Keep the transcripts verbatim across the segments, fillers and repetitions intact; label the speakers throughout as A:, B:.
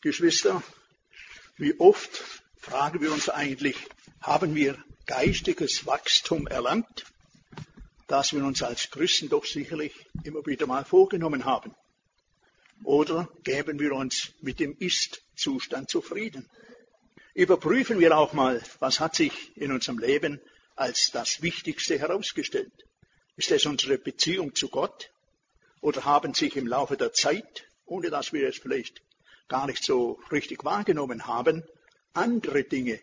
A: Geschwister, wie oft fragen wir uns eigentlich, haben wir geistiges Wachstum erlangt, das wir uns als Christen doch sicherlich immer wieder mal vorgenommen haben? Oder geben wir uns mit dem Ist-Zustand zufrieden? Überprüfen wir auch mal, was hat sich in unserem Leben als das Wichtigste herausgestellt? Ist es unsere Beziehung zu Gott? Oder haben sich im Laufe der Zeit, ohne dass wir es vielleicht gar nicht so richtig wahrgenommen haben, andere Dinge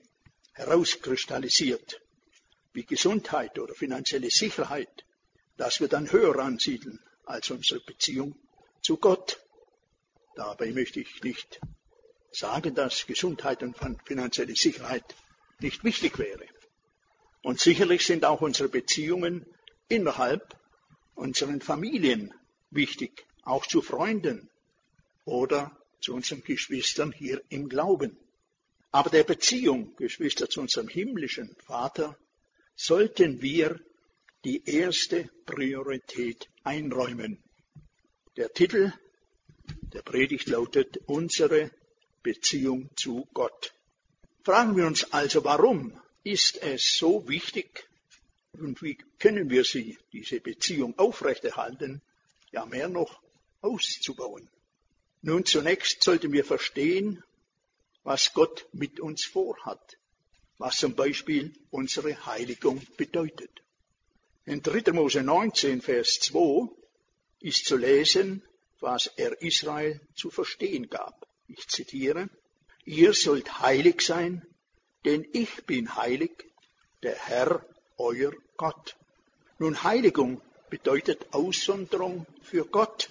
A: herauskristallisiert, wie Gesundheit oder finanzielle Sicherheit, dass wir dann höher ansiedeln als unsere Beziehung zu Gott? Dabei möchte ich nicht sagen, dass Gesundheit und finanzielle Sicherheit nicht wichtig wäre. Und sicherlich sind auch unsere Beziehungen innerhalb unseren Familien wichtig, auch zu Freunden oder zu unseren Geschwistern hier im Glauben. Aber der Beziehung, Geschwister, zu unserem himmlischen Vater sollten wir die erste Priorität einräumen. Der Titel der Predigt lautet Unsere Beziehung zu Gott. Fragen wir uns also, warum ist es so wichtig und wie können wir sie, diese Beziehung aufrechterhalten, ja mehr noch auszubauen? Nun, zunächst sollten wir verstehen, was Gott mit uns vorhat, was zum Beispiel unsere Heiligung bedeutet. In dritter Mose neunzehn, Vers zwei ist zu lesen, was er Israel zu verstehen gab. Ich zitiere, ihr sollt heilig sein, denn ich bin heilig, der Herr, euer Gott. Nun, Heiligung bedeutet Aussonderung für Gott.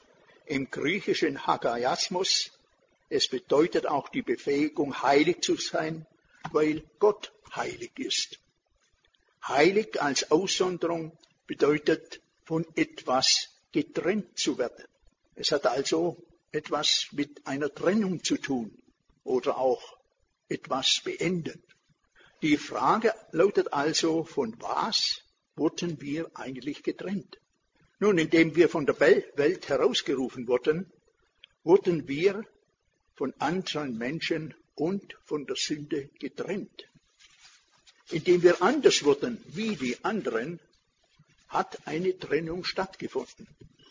A: Im griechischen Hagiasmus, es bedeutet auch die Befähigung, heilig zu sein, weil Gott heilig ist. Heilig als Aussonderung bedeutet, von etwas getrennt zu werden. Es hat also etwas mit einer Trennung zu tun oder auch etwas beenden. Die Frage lautet also, von was wurden wir eigentlich getrennt? Nun, indem wir von der Welt herausgerufen wurden, wurden wir von anderen Menschen und von der Sünde getrennt. Indem wir anders wurden wie die anderen, hat eine Trennung stattgefunden.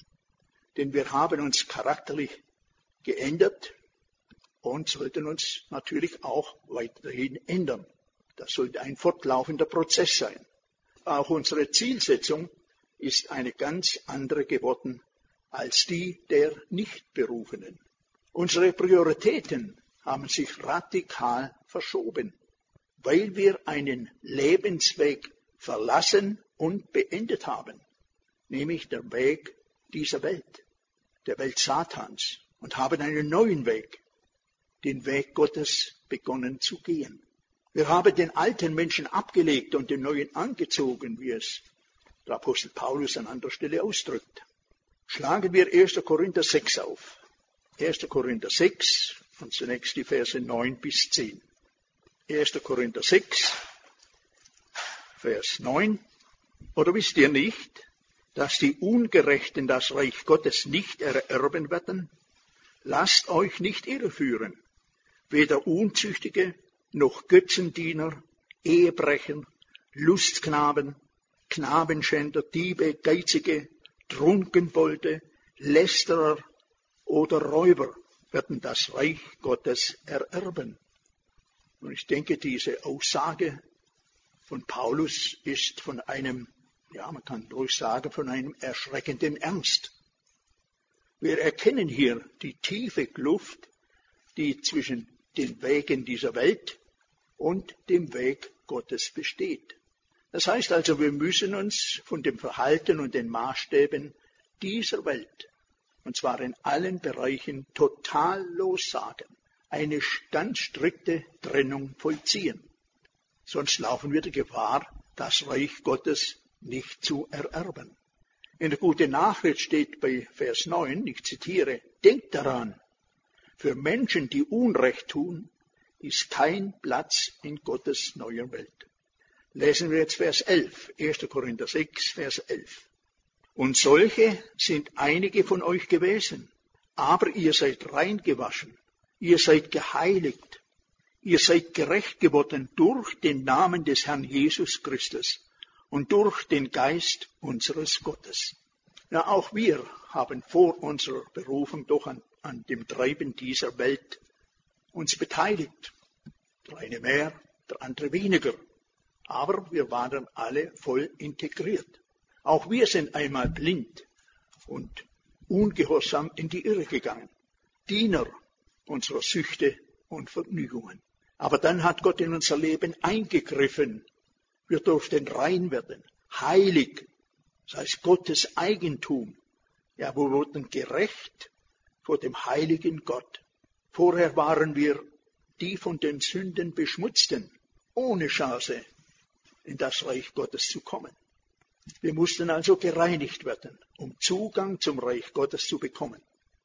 A: Denn wir haben uns charakterlich geändert und sollten uns natürlich auch weiterhin ändern. Das sollte ein fortlaufender Prozess sein. Auch unsere Zielsetzung ist eine ganz andere geworden als die der Nichtberufenen. Unsere Prioritäten haben sich radikal verschoben, weil wir einen Lebensweg verlassen und beendet haben, nämlich der Weg dieser Welt, der Welt Satans, und haben einen neuen Weg, den Weg Gottes, begonnen zu gehen. Wir haben den alten Menschen abgelegt und den neuen angezogen, wie es der Apostel Paulus an anderer Stelle ausdrückt. Schlagen wir erster Korinther sechs auf. erster Korinther sechs und zunächst die Verse neun bis zehn. erster Korinther sechs, Vers neun. Oder wisst ihr nicht, dass die Ungerechten das Reich Gottes nicht ererben werden? Lasst euch nicht irreführen. Weder Unzüchtige, noch Götzendiener, Ehebrecher, Lustknaben, Knabenschänder, Diebe, Geizige, Trunkenbolde, Lästerer oder Räuber werden das Reich Gottes ererben. Und ich denke, diese Aussage von Paulus ist von einem, ja, man kann ruhig sagen, von einem erschreckenden Ernst. Wir erkennen hier die tiefe Kluft, die zwischen den Wegen dieser Welt und dem Weg Gottes besteht. Das heißt also, wir müssen uns von dem Verhalten und den Maßstäben dieser Welt, und zwar in allen Bereichen, total lossagen, eine ganz strikte Trennung vollziehen. Sonst laufen wir die Gefahr, das Reich Gottes nicht zu ererben. In der Gute Nachricht steht bei Vers neun, ich zitiere, denkt daran, für Menschen, die Unrecht tun, ist kein Platz in Gottes neuer Welt. Lesen wir jetzt Vers elf, erster Korinther sechs, Vers elf. Und solche sind einige von euch gewesen, aber ihr seid rein gewaschen, Ihr seid geheiligt, ihr seid gerecht geworden durch den Namen des Herrn Jesus Christus und durch den Geist unseres Gottes. Ja, auch wir haben vor unserer Berufung doch an, an dem Treiben dieser Welt uns beteiligt. Der eine mehr, der andere weniger. Aber wir waren alle voll integriert. Auch wir sind einmal blind und ungehorsam in die Irre gegangen. Diener unserer Süchte und Vergnügungen. Aber dann hat Gott in unser Leben eingegriffen. Wir durften rein werden, heilig, das heißt Gottes Eigentum. Ja, wir wurden gerecht vor dem heiligen Gott. Vorher waren wir die von den Sünden Beschmutzten, ohne Chance in das Reich Gottes zu kommen. Wir mussten also gereinigt werden, um Zugang zum Reich Gottes zu bekommen.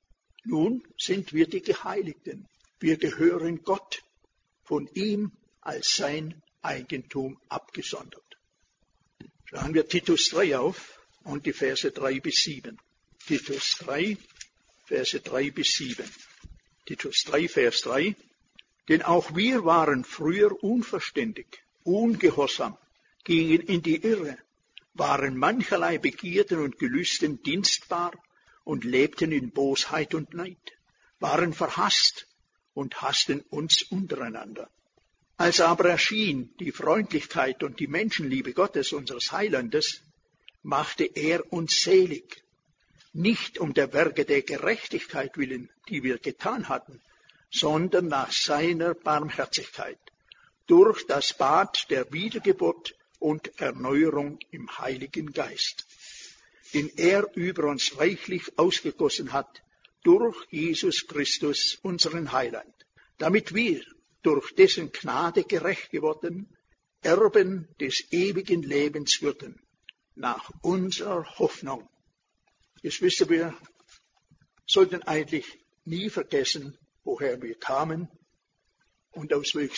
A: Nun sind wir die Geheiligten. Wir gehören Gott, von ihm als sein Eigentum abgesondert. Schlagen wir Titus drei auf und die Verse drei bis sieben. Titus drei, Verse drei bis sieben. Titus drei, Vers drei. Denn auch wir waren früher unverständig, ungehorsam, gingen in die Irre, waren mancherlei Begierden und Gelüsten dienstbar und lebten in Bosheit und Neid, waren verhasst und hassten uns untereinander. Als aber erschien die Freundlichkeit und die Menschenliebe Gottes, unseres Heilandes, machte er uns selig, nicht um der Werke der Gerechtigkeit willen, die wir getan hatten, sondern nach seiner Barmherzigkeit, durch das Bad der Wiedergeburt und Erneuerung im Heiligen Geist, den er über uns reichlich ausgegossen hat, durch Jesus Christus, unseren Heiland, damit wir, durch dessen Gnade gerecht geworden, Erben des ewigen Lebens würden, nach unserer Hoffnung. Jetzt wissen wir, sollten eigentlich nie vergessen, woher wir kamen und aus welch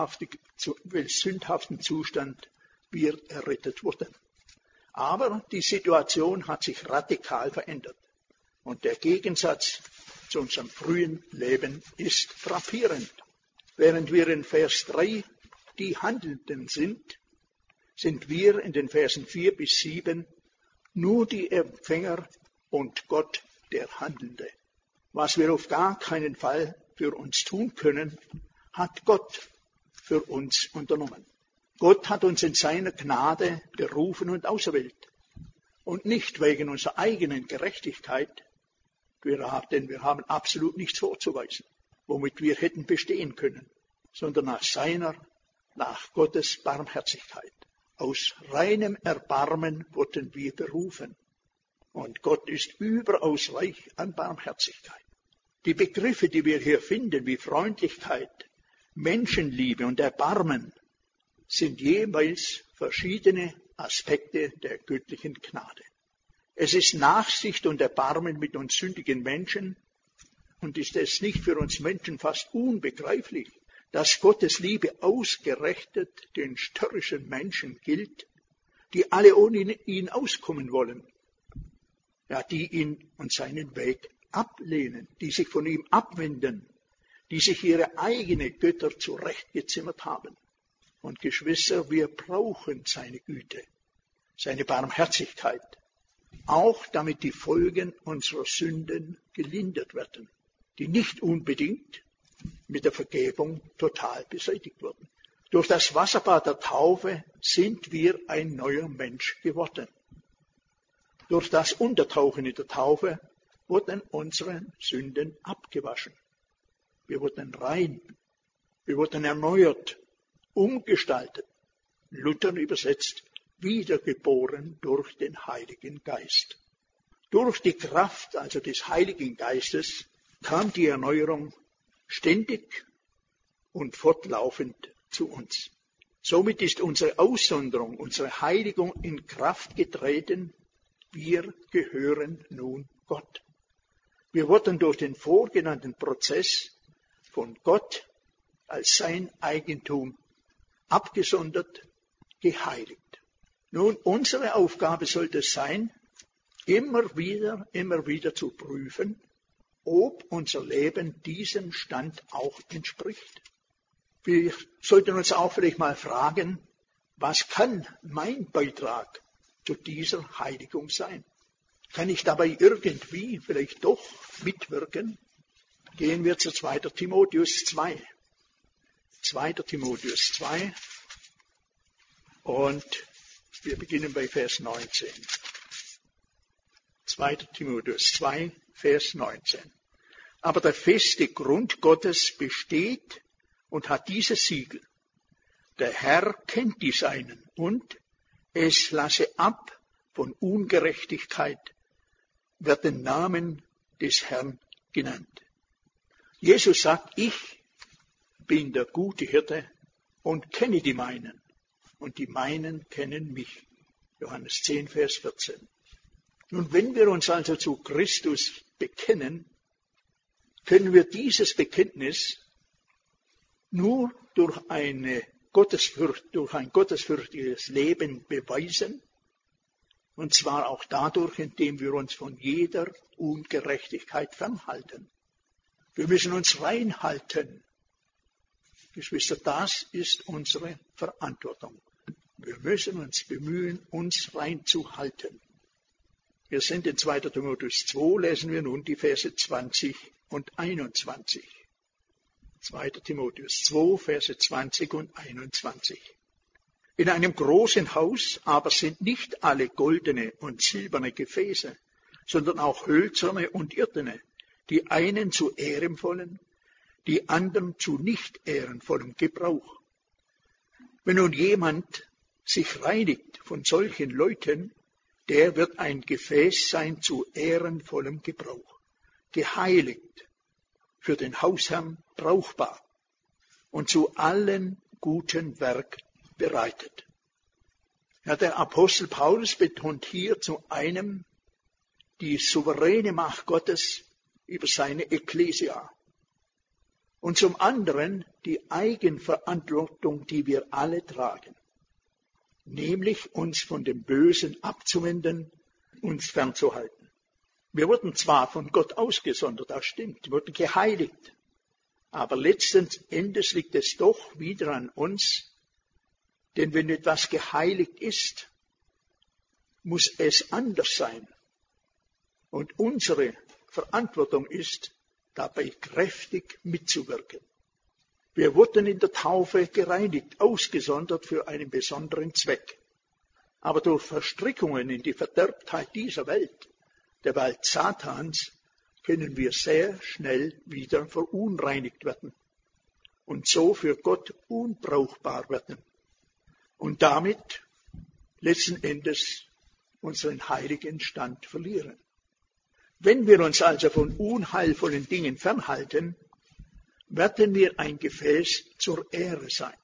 A: sündhaften Zustand wir errettet wurden. Aber die Situation hat sich radikal verändert. Und der Gegensatz zu unserem frühen Leben ist frappierend. Während wir in Vers drei die Handelnden sind, sind wir in den Versen vier bis sieben nur die Empfänger und Gott der Handelnde. Was wir auf gar keinen Fall für uns tun können, hat Gott für uns unternommen. Gott hat uns in seiner Gnade berufen und auserwählt. Und nicht wegen unserer eigenen Gerechtigkeit, denn wir haben absolut nichts vorzuweisen, womit wir hätten bestehen können, sondern nach seiner, nach Gottes Barmherzigkeit. Aus reinem Erbarmen wurden wir berufen. Und Gott ist überaus reich an Barmherzigkeit. Die Begriffe, die wir hier finden, wie Freundlichkeit, Menschenliebe und Erbarmen, sind jeweils verschiedene Aspekte der göttlichen Gnade. Es ist Nachsicht und Erbarmen mit uns sündigen Menschen, und ist es nicht für uns Menschen fast unbegreiflich, dass Gottes Liebe ausgerechnet den störrischen Menschen gilt, die alle ohne ihn auskommen wollen, ja, die ihn und seinen Weg ablehnen, die sich von ihm abwenden, die sich ihre eigene Götter zurechtgezimmert haben. Und Geschwister, wir brauchen seine Güte, seine Barmherzigkeit, auch damit die Folgen unserer Sünden gelindert werden, die nicht unbedingt mit der Vergebung total beseitigt wurden. Durch das Wasserbad der Taufe sind wir ein neuer Mensch geworden. Durch das Untertauchen in der Taufe wurden unsere Sünden abgewaschen. Wir wurden rein, wir wurden erneuert, umgestaltet, Luther übersetzt, wiedergeboren durch den Heiligen Geist. Durch die Kraft also des Heiligen Geistes kam die Erneuerung ständig und fortlaufend zu uns. Somit ist unsere Aussonderung, unsere Heiligung in Kraft getreten. Wir gehören nun Gott. Wir wurden durch den vorgenannten Prozess von Gott als sein Eigentum abgesondert, geheiligt. Nun, unsere Aufgabe sollte es sein, immer wieder, immer wieder zu prüfen, ob unser Leben diesem Stand auch entspricht. Wir sollten uns auch vielleicht mal fragen, was kann mein Beitrag zu dieser Heiligung sein? Kann ich dabei irgendwie vielleicht doch mitwirken? Gehen wir zu zweiter Timotheus zwei. zweiter Timotheus zwei und wir beginnen bei Vers neunzehn. zweiter Timotheus zwei, Vers neunzehn. Aber der feste Grund Gottes besteht und hat dieses Siegel. Der Herr kennt die Seinen und es lasse ab von Ungerechtigkeit, wird den Namen des Herrn genannt. Jesus sagt, ich bin der gute Hirte und kenne die meinen. Und die meinen kennen mich. Johannes zehn, Vers vierzehn. Nun, wenn wir uns also zu Christus bekennen, können wir dieses Bekenntnis nur durch, eine Gottesfurcht, durch ein gottesfürchtiges Leben beweisen. Und zwar auch dadurch, indem wir uns von jeder Ungerechtigkeit fernhalten. Wir müssen uns reinhalten. Geschwister, das ist unsere Verantwortung. Wir müssen uns bemühen, uns reinzuhalten. Wir sind in zweiter Timotheus zwei, lesen wir nun die Verse zwanzig und einundzwanzig. zweiter Timotheus zwei, Verse zwanzig und einundzwanzig. In einem großen Haus aber sind nicht alle goldene und silberne Gefäße, sondern auch hölzerne und irdene, die einen zu ehrenvollen, die anderen zu nicht ehrenvollem Gebrauch. Wenn nun jemand sich reinigt von solchen Leuten, der wird ein Gefäß sein zu ehrenvollem Gebrauch, geheiligt, für den Hausherrn brauchbar und zu allen guten Werk bereitet. Ja, der Apostel Paulus betont hier zu einem die souveräne Macht Gottes über seine Ekklesia und zum anderen die Eigenverantwortung, die wir alle tragen, nämlich uns von dem Bösen abzuwenden, uns fernzuhalten. Wir wurden zwar von Gott ausgesondert, das stimmt, wir wurden geheiligt, aber letzten Endes liegt es doch wieder an uns, denn wenn etwas geheiligt ist, muss es anders sein. Und unsere Verantwortung ist, dabei kräftig mitzuwirken. Wir wurden in der Taufe gereinigt, ausgesondert für einen besonderen Zweck. Aber durch Verstrickungen in die Verderbtheit dieser Welt, der Welt Satans, können wir sehr schnell wieder verunreinigt werden und so für Gott unbrauchbar werden und damit letzten Endes unseren heiligen Stand verlieren. Wenn wir uns also von unheilvollen Dingen fernhalten, werden wir ein Gefäß zur Ehre sein.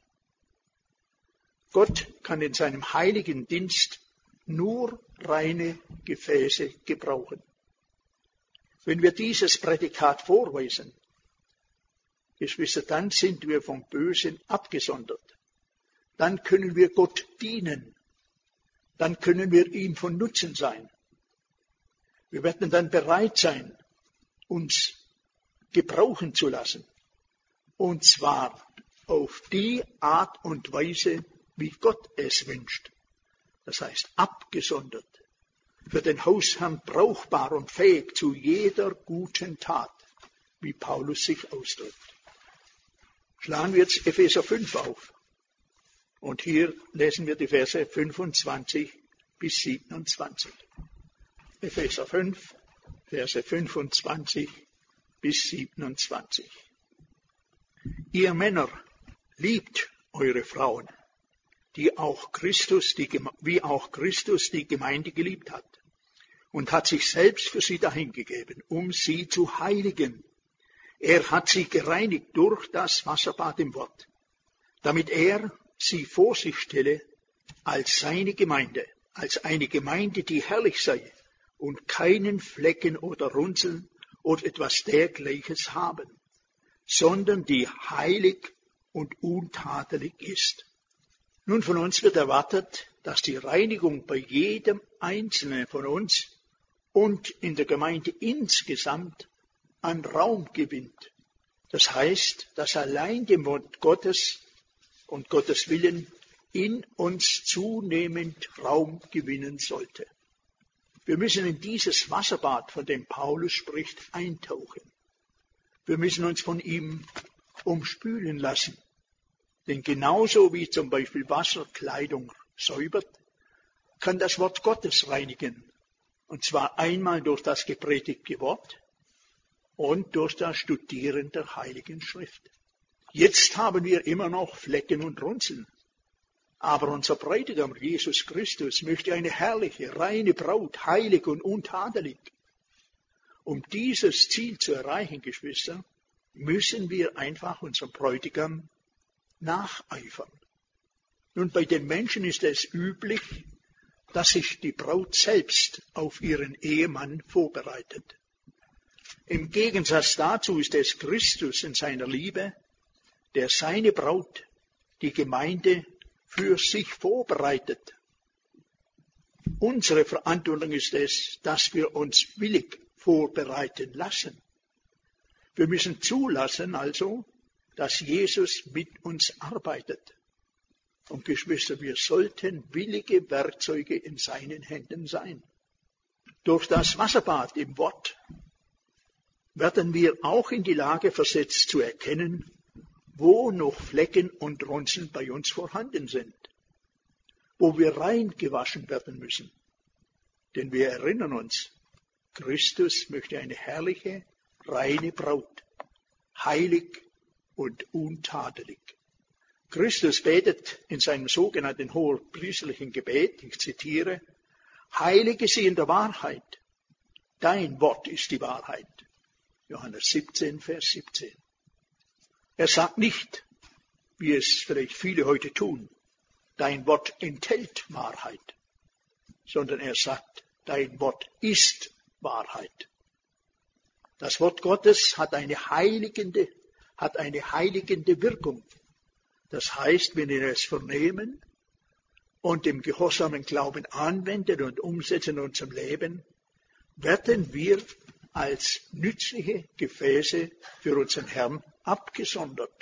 A: Gott kann in seinem heiligen Dienst nur reine Gefäße gebrauchen. Wenn wir dieses Prädikat vorweisen, Geschwister, dann sind wir vom Bösen abgesondert. Dann können wir Gott dienen. Dann können wir ihm von Nutzen sein. Wir werden dann bereit sein, uns gebrauchen zu lassen. Und zwar auf die Art und Weise, wie Gott es wünscht. Das heißt, abgesondert, für den Hausherrn brauchbar und fähig zu jeder guten Tat, wie Paulus sich ausdrückt. Schlagen wir jetzt Epheser fünf auf. Und hier lesen wir die Verse fünfundzwanzig bis siebenundzwanzig. Epheser fünf, Verse fünfundzwanzig bis siebenundzwanzig. Ihr Männer, liebt eure Frauen, die auch Christus, die, wie auch Christus die Gemeinde geliebt hat und hat sich selbst für sie dahingegeben, um sie zu heiligen. Er hat sie gereinigt durch das Wasserbad im Wort, damit er sie vor sich stelle als seine Gemeinde, als eine Gemeinde, die herrlich sei und keinen Flecken oder Runzeln oder etwas dergleiches haben, sondern die heilig und untadelig ist. Nun, von uns wird erwartet, dass die Reinigung bei jedem Einzelnen von uns und in der Gemeinde insgesamt an Raum gewinnt. Das heißt, dass allein dem Wort Gottes und Gottes Willen in uns zunehmend Raum gewinnen sollte. Wir müssen in dieses Wasserbad, von dem Paulus spricht, eintauchen. Wir müssen uns von ihm umspülen lassen. Denn genauso wie zum Beispiel Wasser Kleidung säubert, kann das Wort Gottes reinigen. Und zwar einmal durch das gepredigte Wort und durch das Studieren der Heiligen Schrift. Jetzt haben wir immer noch Flecken und Runzeln. Aber unser Bräutigam Jesus Christus möchte eine herrliche, reine Braut, heilig und untadelig. Um dieses Ziel zu erreichen, Geschwister, müssen wir einfach unserem Bräutigam nacheifern. Nun, bei den Menschen ist es üblich, dass sich die Braut selbst auf ihren Ehemann vorbereitet. Im Gegensatz dazu ist es Christus in seiner Liebe, der seine Braut, die Gemeinde, für sich vorbereitet. Unsere Verantwortung ist es, dass wir uns willig vorbereiten lassen. Wir müssen zulassen also, dass Jesus mit uns arbeitet. Und Geschwister, wir sollten willige Werkzeuge in seinen Händen sein. Durch das Wasserbad im Wort werden wir auch in die Lage versetzt zu erkennen, wo noch Flecken und Runzeln bei uns vorhanden sind, wo wir rein gewaschen werden müssen. Denn wir erinnern uns, Christus möchte eine herrliche, reine Braut, heilig und untadelig. Christus betet in seinem sogenannten hohepriestlichen Gebet, ich zitiere, heilige sie in der Wahrheit, dein Wort ist die Wahrheit. Johannes siebzehn, Vers siebzehn. Er sagt nicht, wie es vielleicht viele heute tun, dein Wort enthält Wahrheit, sondern er sagt, dein Wort ist Wahrheit. Das Wort Gottes hat eine heiligende, hat eine heiligende Wirkung. Das heißt, wenn wir es vernehmen und im gehorsamen Glauben anwenden und umsetzen in unserem Leben, werden wir als nützliche Gefäße für unseren Herrn abgesondert.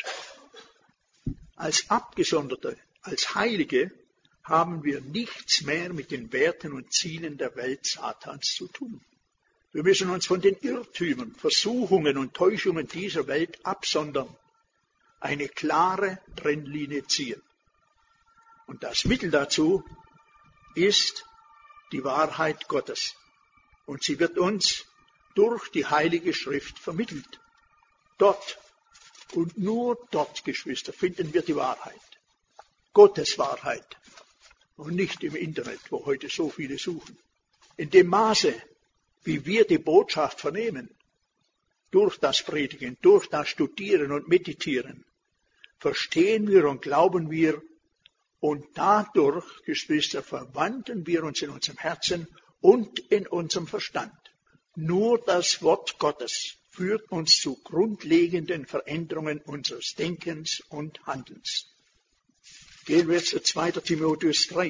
A: Als Abgesonderte, als Heilige haben wir nichts mehr mit den Werten und Zielen der Welt Satans zu tun. Wir müssen uns von den Irrtümern, Versuchungen und Täuschungen dieser Welt absondern, eine klare Trennlinie ziehen. Und das Mittel dazu ist die Wahrheit Gottes. Und sie wird uns durch die Heilige Schrift vermittelt. Dort und nur dort, Geschwister, finden wir die Wahrheit. Gottes Wahrheit. Und nicht im Internet, wo heute so viele suchen. In dem Maße, wie wir die Botschaft vernehmen, durch das Predigen, durch das Studieren und Meditieren, verstehen wir und glauben wir und dadurch, Geschwister, verwandeln wir uns in unserem Herzen und in unserem Verstand. Nur das Wort Gottes führt uns zu grundlegenden Veränderungen unseres Denkens und Handelns. Gehen wir zu zweiter Timotheus drei.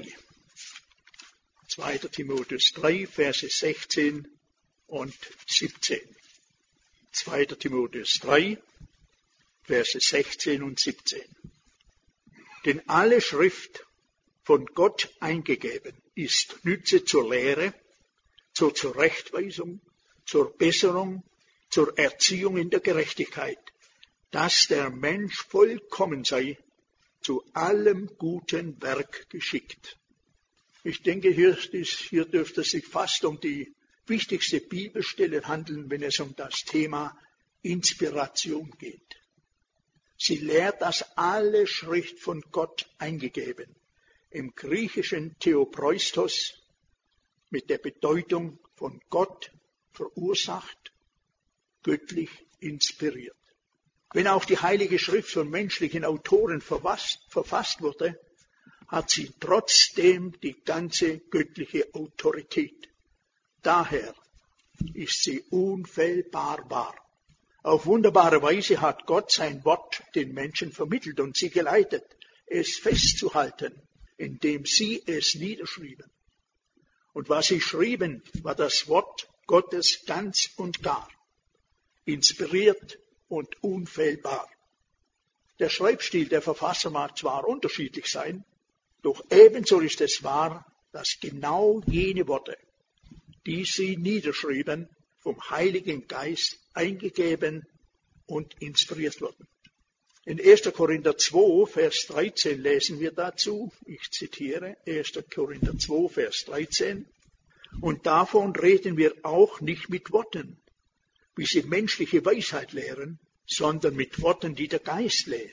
A: zweiter Timotheus drei, Verse sechzehn und siebzehn. zweiter Timotheus drei, Verse sechzehn und siebzehn. Denn alle Schrift von Gott eingegeben ist Nütze zur Lehre, zur Zurechtweisung, zur Besserung, zur Erziehung in der Gerechtigkeit, dass der Mensch vollkommen sei, zu allem guten Werk geschickt. Ich denke, hier, hier dürfte es sich fast um die wichtigste Bibelstelle handeln, wenn es um das Thema Inspiration geht. Sie lehrt, dass alle Schrift von Gott eingegeben, im griechischen Theoproistos mit der Bedeutung von Gott verursacht, göttlich inspiriert. Wenn auch die Heilige Schrift von menschlichen Autoren verfasst, verfasst wurde, hat sie trotzdem die ganze göttliche Autorität. Daher ist sie unfehlbar wahr. Auf wunderbare Weise hat Gott sein Wort den Menschen vermittelt und sie geleitet, es festzuhalten, indem sie es niederschrieben. Und was sie schrieben, war das Wort Gottes ganz und gar. inspiriert und unfehlbar. Der Schreibstil der Verfasser mag zwar unterschiedlich sein, doch ebenso ist es wahr, dass genau jene Worte, die sie niederschrieben, vom Heiligen Geist eingegeben und inspiriert wurden. In erster Korinther zwei, Vers dreizehn lesen wir dazu, ich zitiere erster Korinther zwei, Vers dreizehn, und davon reden wir auch nicht mit Worten, wie sie menschliche Weisheit lehren, sondern mit Worten, die der Geist lehrt.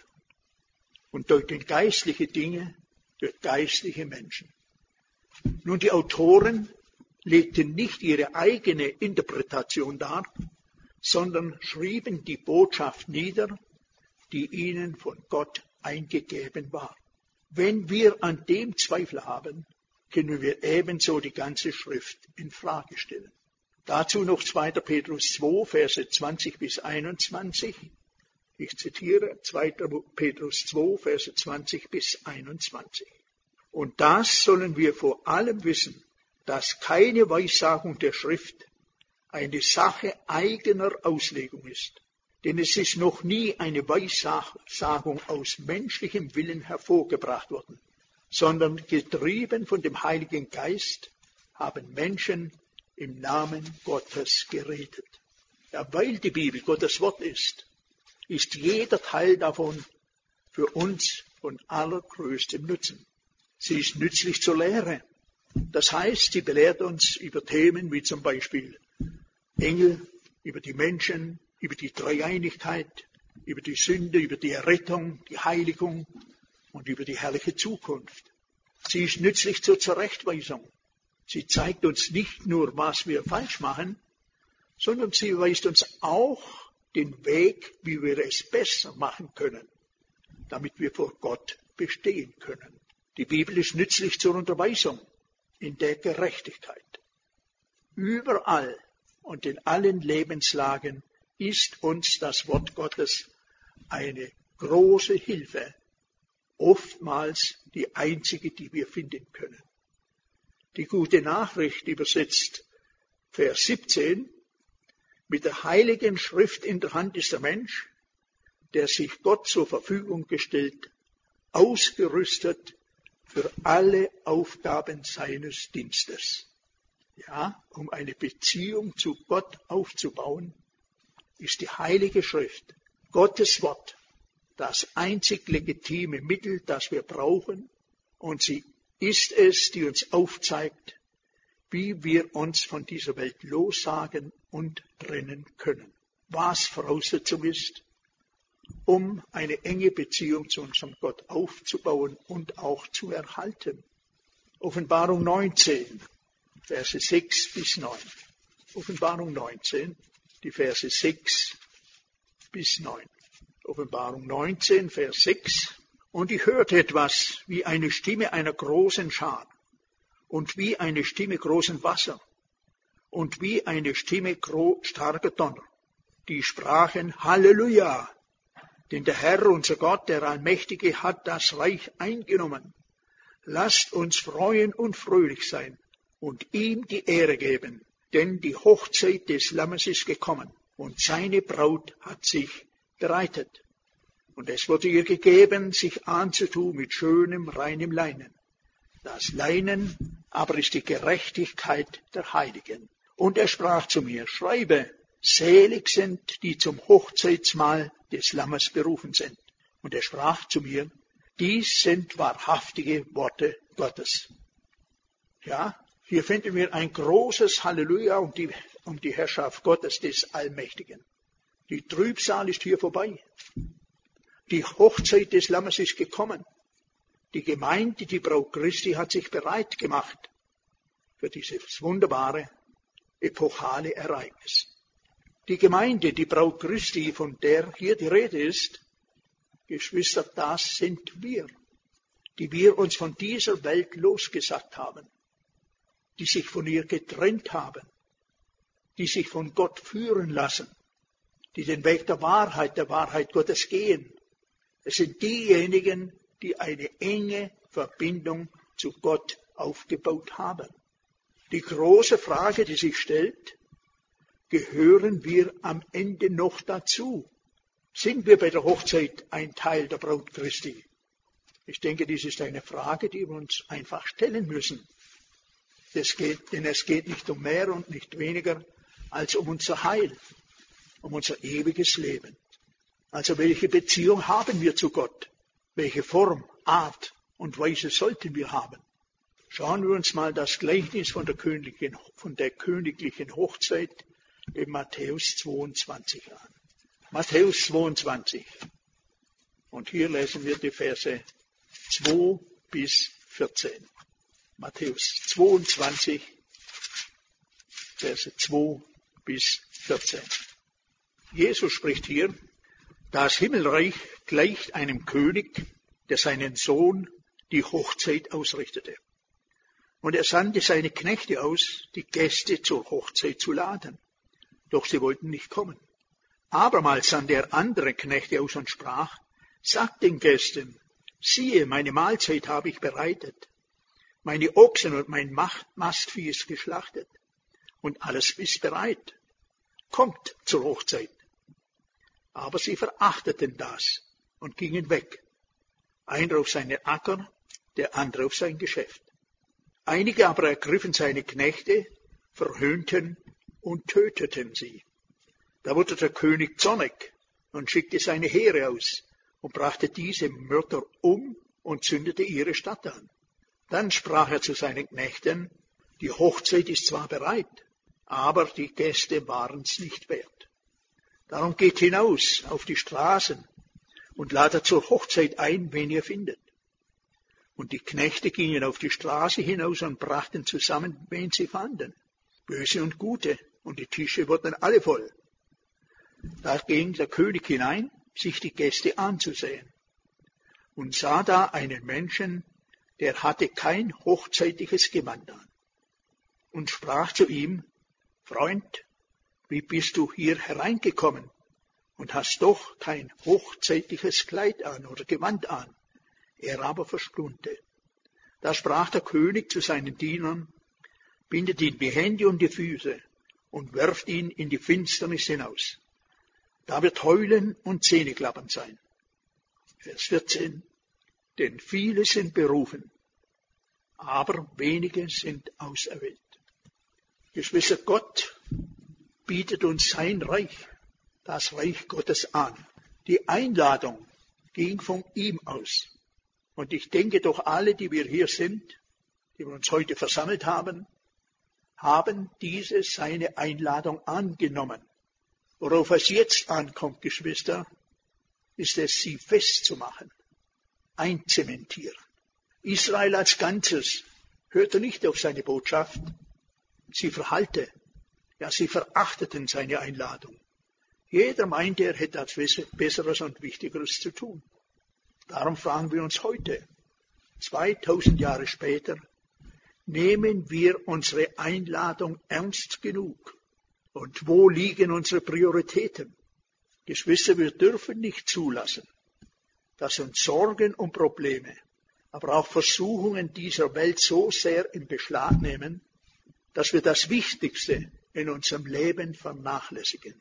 A: Und deuten geistliche Dinge durch geistliche Menschen. Nun, die Autoren legten nicht ihre eigene Interpretation dar, sondern schrieben die Botschaft nieder, die ihnen von Gott eingegeben war. Wenn wir an dem Zweifel haben, können wir ebenso die ganze Schrift in Frage stellen. Dazu noch zweiter Petrus zwei, Verse zwanzig bis einundzwanzig. Ich zitiere zweiter Petrus zwei, Verse zwanzig bis einundzwanzig. Und das sollen wir vor allem wissen, dass keine Weissagung der Schrift eine Sache eigener Auslegung ist. Denn es ist noch nie eine Weissagung aus menschlichem Willen hervorgebracht worden, sondern getrieben von dem Heiligen Geist haben Menschen im Namen Gottes geredet. Ja, weil die Bibel Gottes Wort ist, ist jeder Teil davon für uns von allergrößtem Nutzen. Sie ist nützlich zur Lehre. Das heißt, sie belehrt uns über Themen wie zum Beispiel Engel, über die Menschen, über die Dreieinigkeit, über die Sünde, über die Errettung, die Heiligung und über die herrliche Zukunft. Sie ist nützlich zur Zurechtweisung. Sie zeigt uns nicht nur, was wir falsch machen, sondern sie weist uns auch den Weg, wie wir es besser machen können, damit wir vor Gott bestehen können. Die Bibel ist nützlich zur Unterweisung in der Gerechtigkeit. Überall und in allen Lebenslagen ist uns das Wort Gottes eine große Hilfe, oftmals die einzige, die wir finden können. Die gute Nachricht übersetzt Vers siebzehn, mit der heiligen Schrift in der Hand ist der Mensch, der sich Gott zur Verfügung gestellt, ausgerüstet für alle Aufgaben seines Dienstes. Ja, um eine Beziehung zu Gott aufzubauen, ist die Heilige Schrift, Gottes Wort, das einzig legitime Mittel, das wir brauchen, und sie ist es, die uns aufzeigt, wie wir uns von dieser Welt lossagen und trennen können. Was Voraussetzung ist, um eine enge Beziehung zu unserem Gott aufzubauen und auch zu erhalten. Offenbarung neunzehn, Verse sechs bis neun. Offenbarung neunzehn, die Verse sechs bis neun. Offenbarung neunzehn, Vers sechs. Und ich hörte etwas wie eine Stimme einer großen Schar und wie eine Stimme großen Wasser und wie eine Stimme starker Donner. Die sprachen Halleluja, denn der Herr, unser Gott, der Allmächtige, hat das Reich eingenommen. Lasst uns freuen und fröhlich sein und ihm die Ehre geben, denn die Hochzeit des Lammes ist gekommen und seine Braut hat sich bereitet. Und es wurde ihr gegeben, sich anzutun mit schönem, reinem Leinen. Das Leinen aber ist die Gerechtigkeit der Heiligen. Und er sprach zu mir, schreibe, selig sind, die zum Hochzeitsmahl des Lammes berufen sind. Und er sprach zu mir, dies sind wahrhaftige Worte Gottes. Ja, hier finden wir ein großes Halleluja um die, um die Herrschaft Gottes des Allmächtigen. Die Trübsal ist hier vorbei. Die Hochzeit des Lammes ist gekommen. Die Gemeinde, die Braut Christi, hat sich bereit gemacht für dieses wunderbare, epochale Ereignis. Die Gemeinde, die Braut Christi, von der hier die Rede ist, Geschwister, das sind wir, die wir uns von dieser Welt losgesagt haben, die sich von ihr getrennt haben, die sich von Gott führen lassen, die den Weg der Wahrheit, der Wahrheit Gottes gehen. Es sind diejenigen, die eine enge Verbindung zu Gott aufgebaut haben. Die große Frage, die sich stellt, gehören wir am Ende noch dazu? Sind wir bei der Hochzeit ein Teil der Braut Christi? Ich denke, dies ist eine Frage, die wir uns einfach stellen müssen. Es geht, denn es geht nicht um mehr und nicht weniger als um unser Heil, um unser ewiges Leben. Also welche Beziehung haben wir zu Gott? Welche Form, Art und Weise sollten wir haben? Schauen wir uns mal das Gleichnis von der königlichen, von der königlichen Hochzeit in Matthäus zweiundzwanzig an. Matthäus zweiundzwanzig. Und hier lesen wir die Verse zwei bis vierzehn. Matthäus zweiundzwanzig, Verse zwei bis vierzehn. Jesus spricht hier: Das Himmelreich gleicht einem König, der seinen Sohn die Hochzeit ausrichtete. Und er sandte seine Knechte aus, die Gäste zur Hochzeit zu laden. Doch sie wollten nicht kommen. Abermals sandte er andere Knechte aus und sprach: Sagt den Gästen, siehe, meine Mahlzeit habe ich bereitet. Meine Ochsen und mein Mastvieh ist geschlachtet. Und alles ist bereit. Kommt zur Hochzeit. Aber sie verachteten das und gingen weg. Einer auf seinen Acker, der andere auf sein Geschäft. Einige aber ergriffen seine Knechte, verhöhnten und töteten sie. Da wurde der König zornig und schickte seine Heere aus und brachte diese Mörder um und zündete ihre Stadt an. Dann sprach er zu seinen Knechten: Die Hochzeit ist zwar bereit, aber die Gäste waren's nicht wert. Darum geht hinaus auf die Straßen und ladet zur Hochzeit ein, wen ihr findet. Und die Knechte gingen auf die Straße hinaus und brachten zusammen, wen sie fanden, Böse und Gute, und die Tische wurden alle voll. Da ging der König hinein, sich die Gäste anzusehen, und sah da einen Menschen, der hatte kein hochzeitliches Gewand an, und sprach zu ihm: Freund, wie bist du hier hereingekommen und hast doch kein hochzeitliches Kleid an oder Gewand an? Er aber verstumte. Da sprach der König zu seinen Dienern: Bindet ihn die Hände und die Füße und werft ihn in die Finsternis hinaus. Da wird Heulen und Zähneklappern sein. Vers vierzehn. Denn viele sind berufen, aber wenige sind auserwählt. Geschwister, Gott bietet uns sein Reich, das Reich Gottes an. Die Einladung ging von ihm aus. Und ich denke doch, alle, die wir hier sind, die wir uns heute versammelt haben, haben diese seine Einladung angenommen. Worauf es jetzt ankommt, Geschwister, ist es, sie festzumachen, einzementieren. Israel als Ganzes hörte nicht auf seine Botschaft. Sie verhallte, ja, sie verachteten seine Einladung. Jeder meinte, er hätte etwas Besseres und Wichtigeres zu tun. Darum fragen wir uns heute, zweitausend Jahre später, nehmen wir unsere Einladung ernst genug? Und wo liegen unsere Prioritäten? Geschwister, wir dürfen nicht zulassen, dass uns Sorgen und Probleme, aber auch Versuchungen dieser Welt so sehr in Beschlag nehmen, dass wir das Wichtigste in unserem Leben vernachlässigen.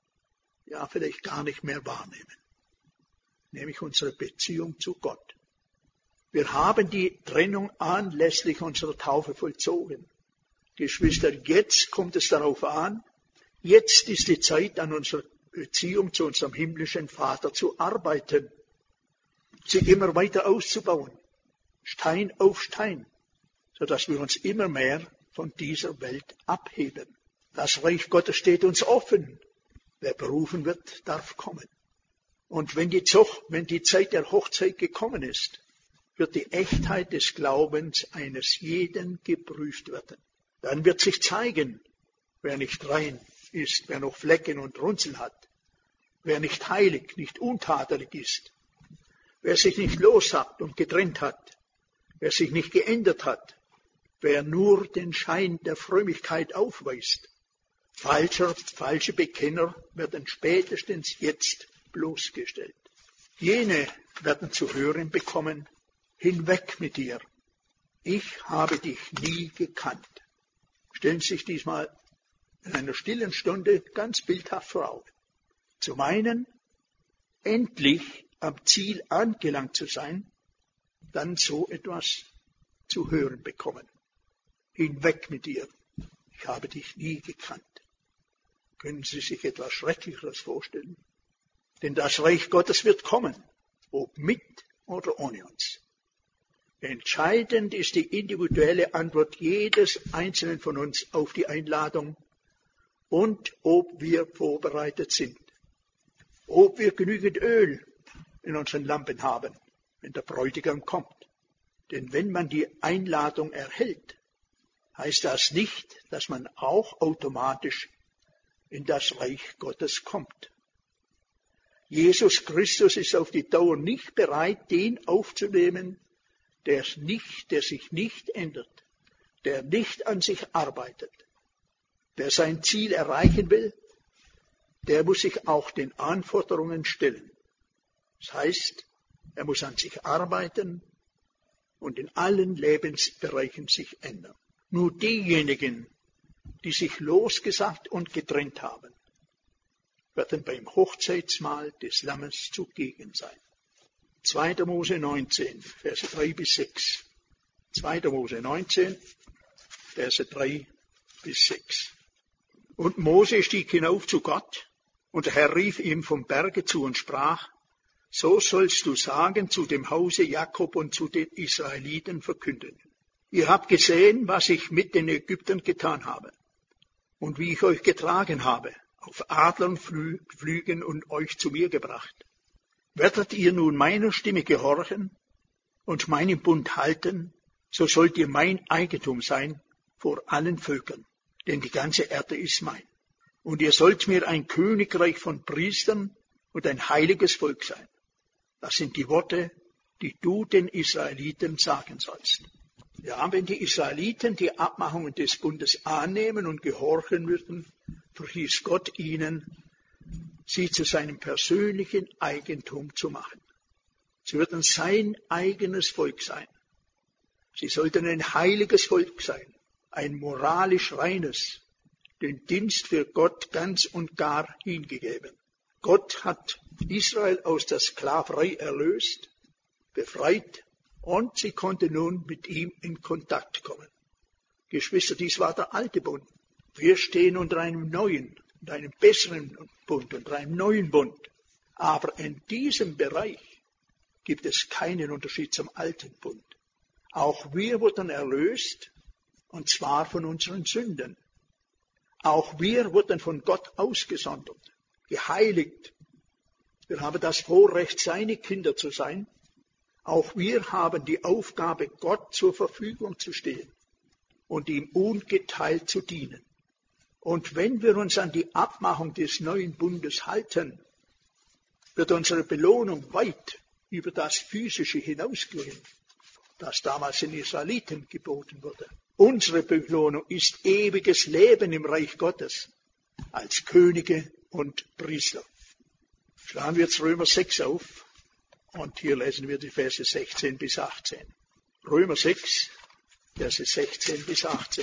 A: Ja, vielleicht gar nicht mehr wahrnehmen. Nämlich unsere Beziehung zu Gott. Wir haben die Trennung anlässlich unserer Taufe vollzogen. Geschwister, jetzt kommt es darauf an, jetzt ist die Zeit, an unserer Beziehung zu unserem himmlischen Vater zu arbeiten, sie immer weiter auszubauen, Stein auf Stein, sodass wir uns immer mehr von dieser Welt abheben. Das Reich Gottes steht uns offen. Wer berufen wird, darf kommen. Und wenn die, Zoch, wenn die Zeit der Hochzeit gekommen ist, wird die Echtheit des Glaubens eines jeden geprüft werden. Dann wird sich zeigen, wer nicht rein ist, wer noch Flecken und Runzeln hat, wer nicht heilig, nicht untadelig ist, wer sich nicht loshabt und getrennt hat, wer sich nicht geändert hat, wer nur den Schein der Frömmigkeit aufweist. Falscher, falsche Bekenner werden spätestens jetzt bloßgestellt. Jene werden zu hören bekommen: Hinweg mit dir, ich habe dich nie gekannt. Stellen Sie sich diesmal in einer stillen Stunde ganz bildhaft vor Augen. Zum einen, endlich am Ziel angelangt zu sein, dann so etwas zu hören bekommen. Hinweg mit dir, ich habe dich nie gekannt. Können Sie sich etwas Schrecklicheres vorstellen? Denn das Reich Gottes wird kommen, ob mit oder ohne uns. Entscheidend ist die individuelle Antwort jedes Einzelnen von uns auf die Einladung und ob wir vorbereitet sind, ob wir genügend Öl in unseren Lampen haben, wenn der Bräutigam kommt. Denn wenn man die Einladung erhält, heißt das nicht, dass man auch automatisch in das Reich Gottes kommt. Jesus Christus ist auf die Dauer nicht bereit, den aufzunehmen, der, nicht, der sich nicht ändert, der nicht an sich arbeitet, der sein Ziel erreichen will, der muss sich auch den Anforderungen stellen. Das heißt, er muss an sich arbeiten und in allen Lebensbereichen sich ändern. Nur diejenigen, die sich losgesagt und getrennt haben, werden beim Hochzeitsmahl des Lammes zugegen sein. zweiter Mose neunzehn, Verse drei bis sechs. zweiter Mose neunzehn, Verse drei bis sechs. Und Mose stieg hinauf zu Gott, und der Herr rief ihm vom Berge zu und sprach, so sollst du sagen zu dem Hause Jakob und zu den Israeliten verkünden. Ihr habt gesehen, was ich mit den Ägyptern getan habe, und wie ich euch getragen habe, auf Adlern Flügen und euch zu mir gebracht. Werdet ihr nun meiner Stimme gehorchen und meinen Bund halten, so sollt ihr mein Eigentum sein vor allen Völkern, denn die ganze Erde ist mein. Und ihr sollt mir ein Königreich von Priestern und ein heiliges Volk sein. Das sind die Worte, die du den Israeliten sagen sollst. Ja, wenn die Israeliten die Abmachungen des Bundes annehmen und gehorchen würden, verhieß Gott ihnen, sie zu seinem persönlichen Eigentum zu machen. Sie würden sein eigenes Volk sein. Sie sollten ein heiliges Volk sein, ein moralisch reines, den Dienst für Gott ganz und gar hingegeben. Gott hat Israel aus der Sklaverei erlöst, befreit, und sie konnte nun mit ihm in Kontakt kommen. Geschwister, dies war der alte Bund. Wir stehen unter einem neuen, unter einem besseren Bund, unter einem neuen Bund. Aber in diesem Bereich gibt es keinen Unterschied zum alten Bund. Auch wir wurden erlöst, und zwar von unseren Sünden. Auch wir wurden von Gott ausgesondert, geheiligt. Wir haben das Vorrecht, seine Kinder zu sein. Auch wir haben die Aufgabe, Gott zur Verfügung zu stehen und ihm ungeteilt zu dienen. Und wenn wir uns an die Abmachung des neuen Bundes halten, wird unsere Belohnung weit über das Physische hinausgehen, das damals den Israeliten geboten wurde. Unsere Belohnung ist ewiges Leben im Reich Gottes als Könige und Priester. Schlagen wir jetzt Römer sechs auf. Und hier lesen wir die Verse sechzehn bis achtzehn. Römer sechs, Verse sechzehn bis achtzehn.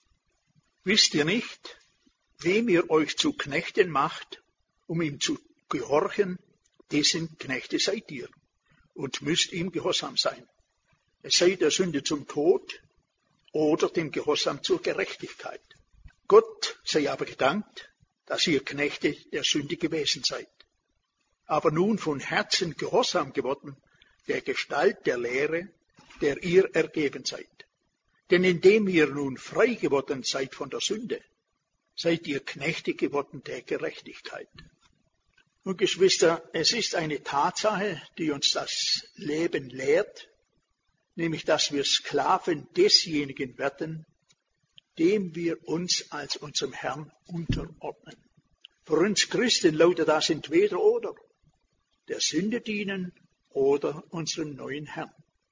A: Wisst ihr nicht, wem ihr euch zu Knechten macht, um ihm zu gehorchen, dessen Knechte seid ihr, und müsst ihm gehorsam sein. Es sei der Sünde zum Tod oder dem Gehorsam zur Gerechtigkeit. Gott sei aber gedankt, dass ihr Knechte der Sünde gewesen seid, aber nun von Herzen gehorsam geworden, der Gestalt der Lehre, der ihr ergeben seid. Denn indem ihr nun frei geworden seid von der Sünde, seid ihr Knechte geworden der Gerechtigkeit. Und Geschwister, es ist eine Tatsache, die uns das Leben lehrt, nämlich dass wir Sklaven desjenigen werden, dem wir uns als unserem Herrn unterordnen. Für uns Christen lautet das entweder oder. Der Sünde dienen oder unserem neuen Herrn.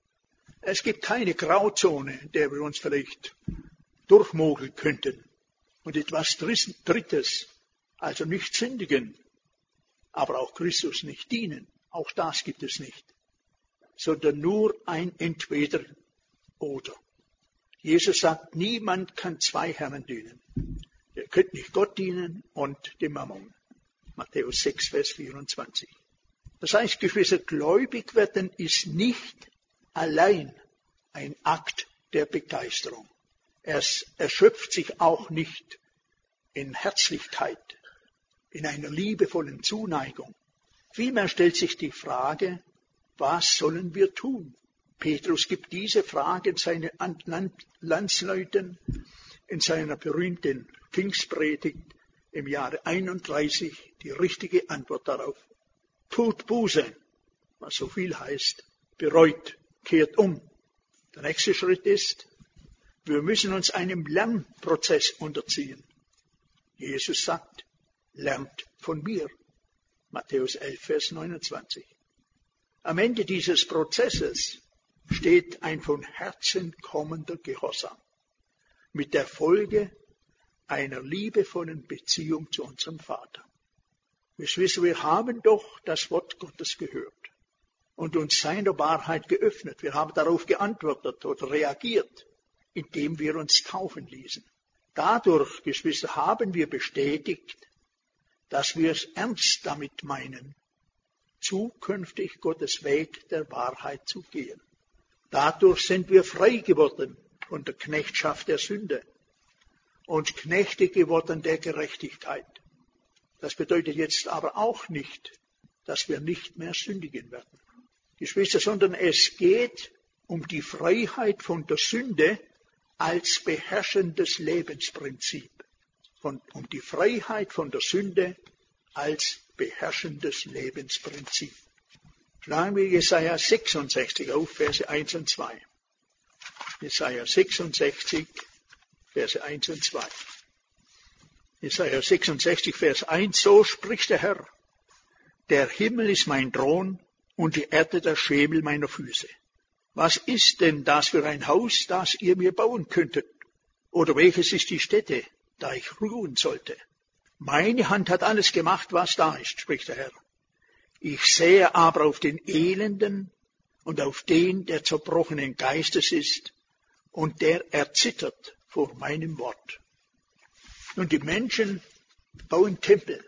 A: Es gibt keine Grauzone, in der wir uns vielleicht durchmogeln könnten und etwas Drittes, also nicht sündigen, aber auch Christus nicht dienen. Auch das gibt es nicht, sondern nur ein Entweder oder. Jesus sagt, niemand kann zwei Herren dienen. Der könnt nicht Gott dienen und dem Mammon. Matthäus sechs, Vers vierundzwanzig. Das heißt, Geschwister, gläubig werden ist nicht allein ein Akt der Begeisterung. Es erschöpft sich auch nicht in Herzlichkeit, in einer liebevollen Zuneigung. Vielmehr stellt sich die Frage, was sollen wir tun? Petrus gibt diese Frage seinen Landsleuten in seiner berühmten Pfingstpredigt im Jahre einunddreißig die richtige Antwort darauf. Tut Buße, was so viel heißt, bereut, kehrt um. Der nächste Schritt ist, wir müssen uns einem Lernprozess unterziehen. Jesus sagt, lernt von mir. Matthäus elf, Vers neunundzwanzig. Am Ende dieses Prozesses steht ein von Herzen kommender Gehorsam mit der Folge einer liebevollen Beziehung zu unserem Vater. Geschwister, wir haben doch das Wort Gottes gehört und uns seiner Wahrheit geöffnet. Wir haben darauf geantwortet oder reagiert, indem wir uns taufen ließen. Dadurch, Geschwister, haben wir bestätigt, dass wir es ernst damit meinen, zukünftig Gottes Weg der Wahrheit zu gehen. Dadurch sind wir frei geworden von der Knechtschaft der Sünde und Knechte geworden der Gerechtigkeit. Das bedeutet jetzt aber auch nicht, dass wir nicht mehr sündigen werden. Geschwister, sondern es geht um die Freiheit von der Sünde als beherrschendes Lebensprinzip. Von, um die Freiheit von der Sünde als beherrschendes Lebensprinzip. Schlagen wir Jesaja sechsundsechzig auf, Verse eins und zwei. Jesaja sechsundsechzig, Verse eins und zwei. Jesaja sechsundsechzig, Vers eins, so spricht der Herr, der Himmel ist mein Thron und die Erde der Schemel meiner Füße. Was ist denn das für ein Haus, das ihr mir bauen könntet? Oder welches ist die Stätte, da ich ruhen sollte? Meine Hand hat alles gemacht, was da ist, spricht der Herr. Ich sehe aber auf den Elenden und auf den, der zerbrochenen Geistes ist und der erzittert vor meinem Wort. Nun, die Menschen bauen Tempel,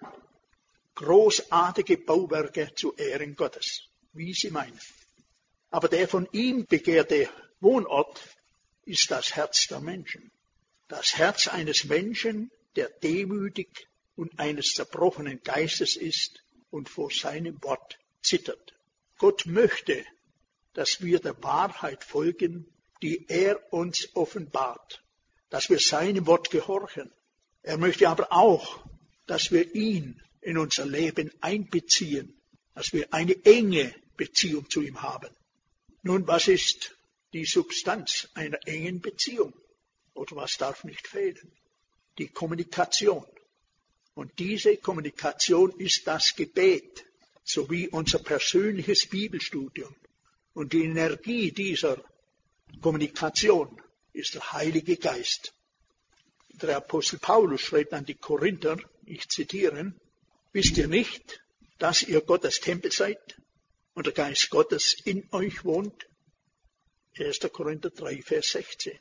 A: großartige Bauwerke zu Ehren Gottes, wie sie meinen. Aber der von ihm begehrte Wohnort ist das Herz der Menschen. Das Herz eines Menschen, der demütig und eines zerbrochenen Geistes ist und vor seinem Wort zittert. Gott möchte, dass wir der Wahrheit folgen, die er uns offenbart, dass wir seinem Wort gehorchen. Er möchte aber auch, dass wir ihn in unser Leben einbeziehen, dass wir eine enge Beziehung zu ihm haben. Nun, was ist die Substanz einer engen Beziehung? Oder was darf nicht fehlen? Die Kommunikation. Und diese Kommunikation ist das Gebet, sowie unser persönliches Bibelstudium. Und die Energie dieser Kommunikation ist der Heilige Geist. Der Apostel Paulus schreibt an die Korinther, ich zitiere, wisst ihr nicht, dass ihr Gottes Tempel seid und der Geist Gottes in euch wohnt? erster Korinther drei, Vers sechzehn.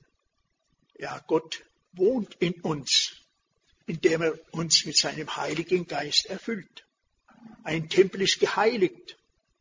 A: Ja, Gott wohnt in uns, indem er uns mit seinem Heiligen Geist erfüllt. Ein Tempel ist geheiligt.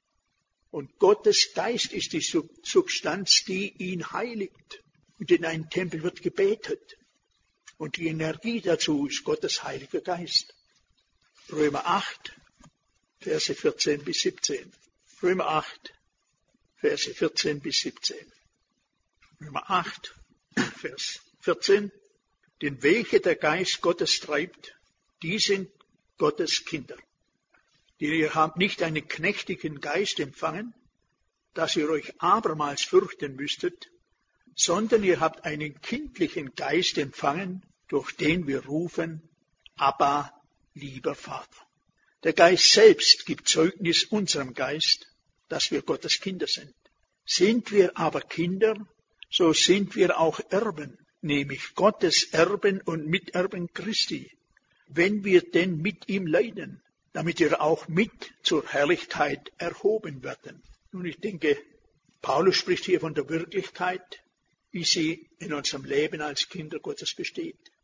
A: Und Gottes Geist ist die Substanz, die ihn heiligt. Und in einem Tempel wird gebetet. Und die Energie dazu ist Gottes Heiliger Geist. Römer acht, Verse vierzehn bis siebzehn. Römer acht, Verse vierzehn bis siebzehn. Römer acht, Vers vierzehn. Denn welche der Geist Gottes treibt, die sind Gottes Kinder. Denn ihr habt nicht einen knechtigen Geist empfangen, dass ihr euch abermals fürchten müsstet, sondern ihr habt einen kindlichen Geist empfangen, durch den wir rufen, Abba, lieber Vater. Der Geist selbst gibt Zeugnis unserem Geist, dass wir Gottes Kinder sind. Sind wir aber Kinder, so sind wir auch Erben, nämlich Gottes Erben und Miterben Christi, wenn wir denn mit ihm leiden, damit wir auch mit zur Herrlichkeit erhoben werden. Nun, ich denke, Paulus spricht hier von der Wirklichkeit, wie sie in unserem Leben als Kinder Gottes besteht.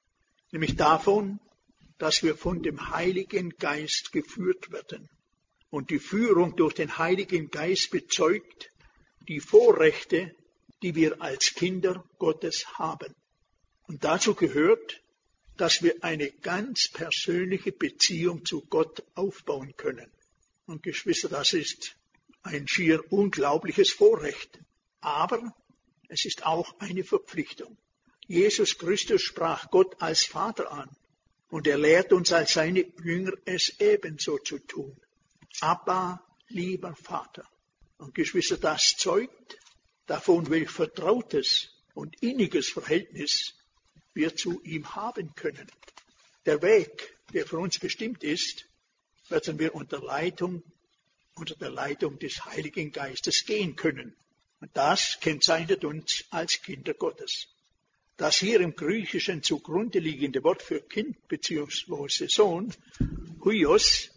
A: nämlich davon, dass wir von dem Heiligen Geist geführt werden. Und die Führung durch den Heiligen Geist bezeugt die Vorrechte, die wir als Kinder Gottes haben. Und dazu gehört, dass wir eine ganz persönliche Beziehung zu Gott aufbauen können. Und Geschwister, das ist ein schier unglaubliches Vorrecht. Aber es ist auch eine Verpflichtung. Jesus Christus sprach Gott als Vater an. Und er lehrt uns als seine Jünger, es ebenso zu tun. Abba, lieber Vater. Und Geschwister, das zeugt davon, welch vertrautes und inniges Verhältnis wir zu ihm haben können. Der Weg, der für uns bestimmt ist, werden wir unter Leitung, unter der Leitung des Heiligen Geistes gehen können. Und das kennzeichnet uns als Kinder Gottes. Das hier im Griechischen zugrunde liegende Wort für Kind bzw. Sohn, Huios,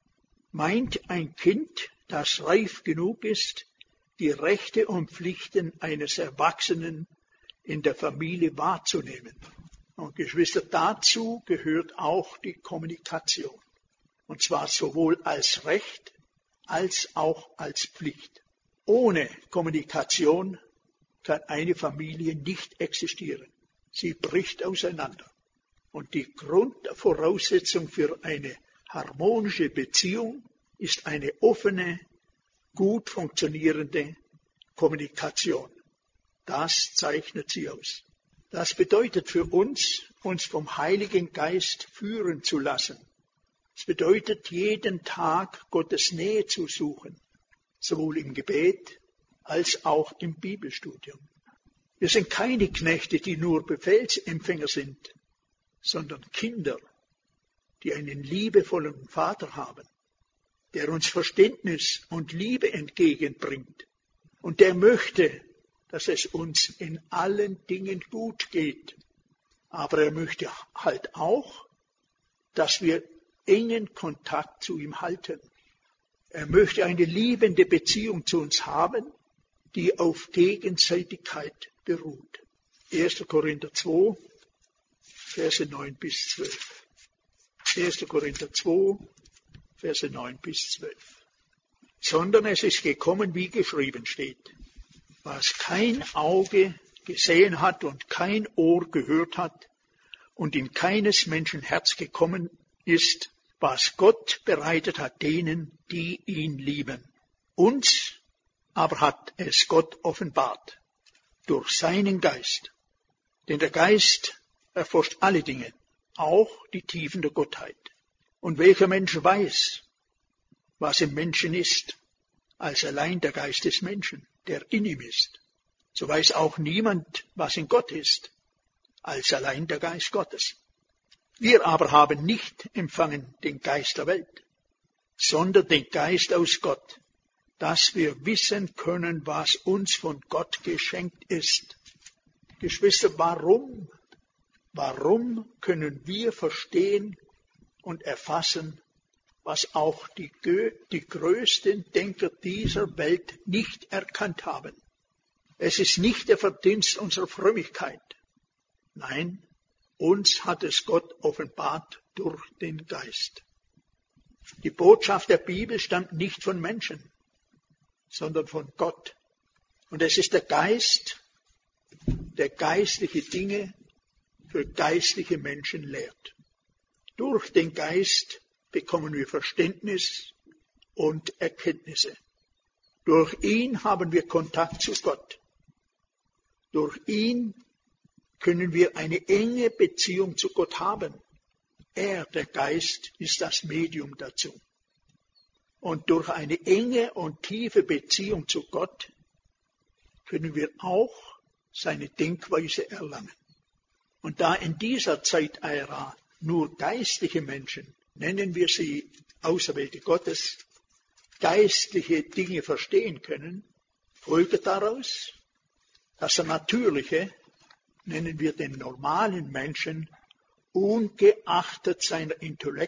A: meint ein Kind, das reif genug ist, die Rechte und Pflichten eines Erwachsenen in der Familie wahrzunehmen. Und Geschwister, dazu gehört auch die Kommunikation. Und zwar sowohl als Recht als auch als Pflicht. Ohne Kommunikation kann eine Familie nicht existieren. Sie bricht auseinander. Und die Grundvoraussetzung für eine harmonische Beziehung ist eine offene, gut funktionierende Kommunikation. Das zeichnet sie aus. Das bedeutet für uns, uns vom Heiligen Geist führen zu lassen. Es bedeutet, jeden Tag Gottes Nähe zu suchen, sowohl im Gebet als auch im Bibelstudium. Wir sind keine Knechte, die nur Befehlsempfänger sind, sondern Kinder, die einen liebevollen Vater haben, der uns Verständnis und Liebe entgegenbringt und der möchte, dass es uns in allen Dingen gut geht. Aber er möchte halt auch, dass wir engen Kontakt zu ihm halten. Er möchte eine liebende Beziehung zu uns haben, die auf Gegenseitigkeit beruht. erster Korinther zwei, Verse neun bis zwölf. erster Korinther zwei, Verse neun bis zwölf. Sondern es ist gekommen, wie geschrieben steht, was kein Auge gesehen hat und kein Ohr gehört hat und in keines Menschen Herz gekommen ist, was Gott bereitet hat denen, die ihn lieben. Uns aber hat es Gott offenbart, durch seinen Geist. Denn der Geist erforscht alle Dinge, auch die Tiefen der Gottheit. Und welcher Mensch weiß, was im Menschen ist, als allein der Geist des Menschen, der in ihm ist. So weiß auch niemand, was in Gott ist, als allein der Geist Gottes. Wir aber haben nicht empfangen den Geist der Welt, sondern den Geist aus Gott, dass wir wissen können, was uns von Gott geschenkt ist. Geschwister, warum, warum können wir verstehen und erfassen, was auch die, die größten Denker dieser Welt nicht erkannt haben? Es ist nicht der Verdienst unserer Frömmigkeit. Nein, uns hat es Gott offenbart durch den Geist. Die Botschaft der Bibel stammt nicht von Menschen, sondern von Gott. Und es ist der Geist, der geistliche Dinge für geistliche Menschen lehrt. Durch den Geist bekommen wir Verständnis und Erkenntnisse. Durch ihn haben wir Kontakt zu Gott. Durch ihn können wir eine enge Beziehung zu Gott haben. Er, der Geist, ist das Medium dazu. Und durch eine enge und tiefe Beziehung zu Gott können wir auch seine Denkweise erlangen. Und da in dieser Zeitära nur geistliche Menschen, nennen wir sie Auserwählte Gottes, geistliche Dinge verstehen können, folgt daraus, dass der natürliche, nennen wir den normalen Menschen, ungeachtet seiner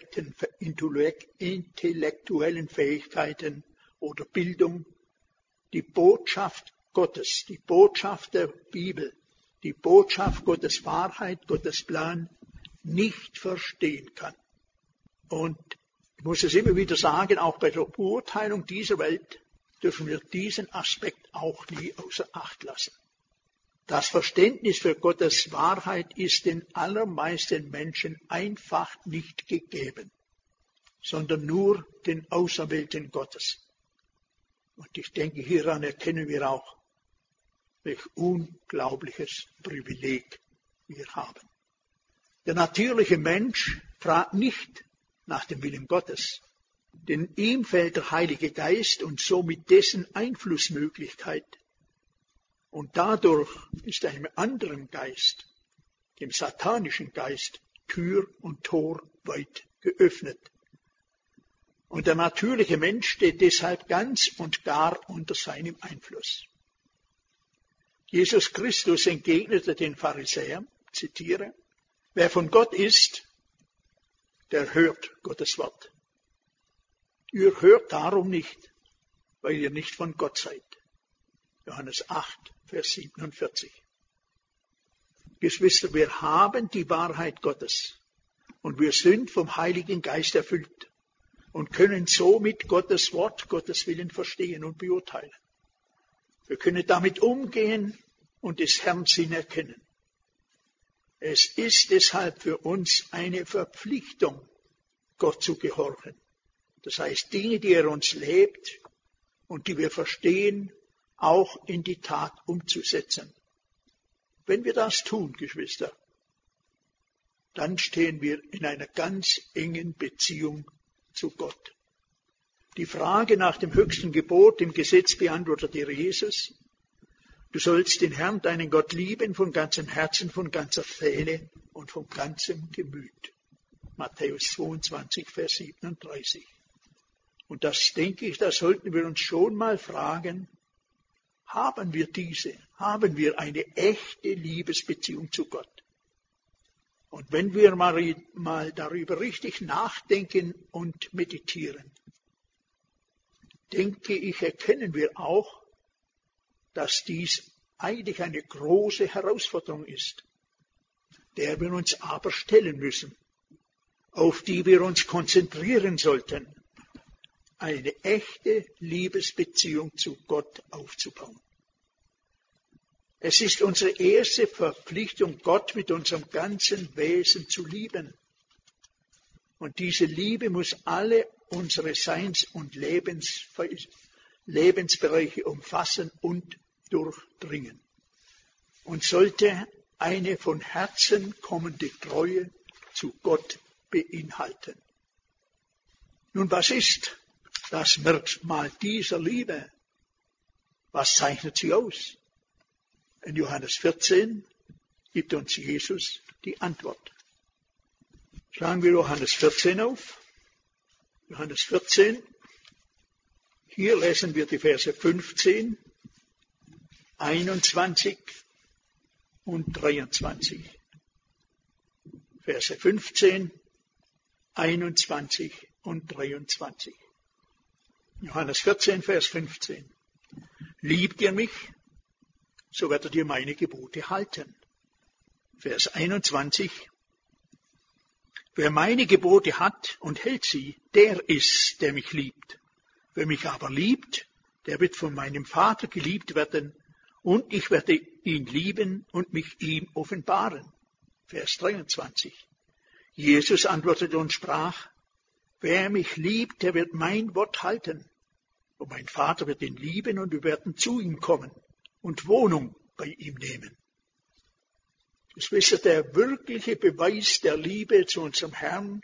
A: intellektuellen Fähigkeiten oder Bildung, die Botschaft Gottes, die Botschaft der Bibel, die Botschaft Gottes Wahrheit, Gottes Plan nicht verstehen kann. Und ich muss es immer wieder sagen, auch bei der Beurteilung dieser Welt dürfen wir diesen Aspekt auch nie außer Acht lassen. Das Verständnis für Gottes Wahrheit ist den allermeisten Menschen einfach nicht gegeben, sondern nur den Auserwählten Gottes. Und ich denke, hieran erkennen wir auch, welch unglaubliches Privileg wir haben. Der natürliche Mensch fragt nicht nach dem Willen Gottes, denn ihm fehlt der Heilige Geist und somit dessen Einflussmöglichkeit. Und dadurch ist einem anderen Geist, dem satanischen Geist, Tür und Tor weit geöffnet. Und der natürliche Mensch steht deshalb ganz und gar unter seinem Einfluss. Jesus Christus entgegnete den Pharisäern, zitiere, wer von Gott ist, der hört Gottes Wort. Ihr hört darum nicht, weil ihr nicht von Gott seid. Johannes acht, Vers siebenundvierzig. Geschwister, wir haben die Wahrheit Gottes und wir sind vom Heiligen Geist erfüllt und können somit Gottes Wort, Gottes Willen verstehen und beurteilen. Wir können damit umgehen und des Herrn Sinn erkennen. Es ist deshalb für uns eine Verpflichtung, Gott zu gehorchen. Das heißt, Dinge, die er uns lebt und die wir verstehen, auch in die Tat umzusetzen. Wenn wir das tun, Geschwister, dann stehen wir in einer ganz engen Beziehung zu Gott. Die Frage nach dem höchsten Gebot im Gesetz beantwortete Jesus. Du sollst den Herrn, deinen Gott, lieben von ganzem Herzen, von ganzer Seele und von ganzem Gemüt. Matthäus zweiundzwanzig, Vers siebenunddreißig. Und das, denke ich, da sollten wir uns schon mal fragen, haben wir diese, haben wir eine echte Liebesbeziehung zu Gott? Und wenn wir mal, mal darüber richtig nachdenken und meditieren, denke ich, erkennen wir auch, dass dies eigentlich eine große Herausforderung ist, der wir uns aber stellen müssen, auf die wir uns konzentrieren sollten, eine echte Liebesbeziehung zu Gott aufzubauen. Es ist unsere erste Verpflichtung, Gott mit unserem ganzen Wesen zu lieben. Und diese Liebe muss alle unsere Seins- und Lebens, Lebensbereiche umfassen und durchdringen. Und sollte eine von Herzen kommende Treue zu Gott beinhalten. Nun, was ist das Merkmal dieser Liebe? Was zeichnet sie aus? In Johannes vierzehn gibt uns Jesus die Antwort. Schlagen wir Johannes vierzehn auf. Johannes vierzehn. Hier lesen wir die Verse fünfzehn, einundzwanzig und dreiundzwanzig. Verse fünfzehn, einundzwanzig und dreiundzwanzig. Johannes vierzehn, Vers fünfzehn. Liebt ihr mich, so werdet ihr meine Gebote halten. Vers einundzwanzig. Wer meine Gebote hat und hält sie, der ist, der mich liebt. Wer mich aber liebt, der wird von meinem Vater geliebt werden, und ich werde ihn lieben und mich ihm offenbaren. Vers dreiundzwanzig. Jesus antwortete und sprach, wer mich liebt, der wird mein Wort halten. Und mein Vater wird ihn lieben, und wir werden zu ihm kommen und Wohnung bei ihm nehmen. Das ist der wirkliche Beweis der Liebe zu unserem Herrn,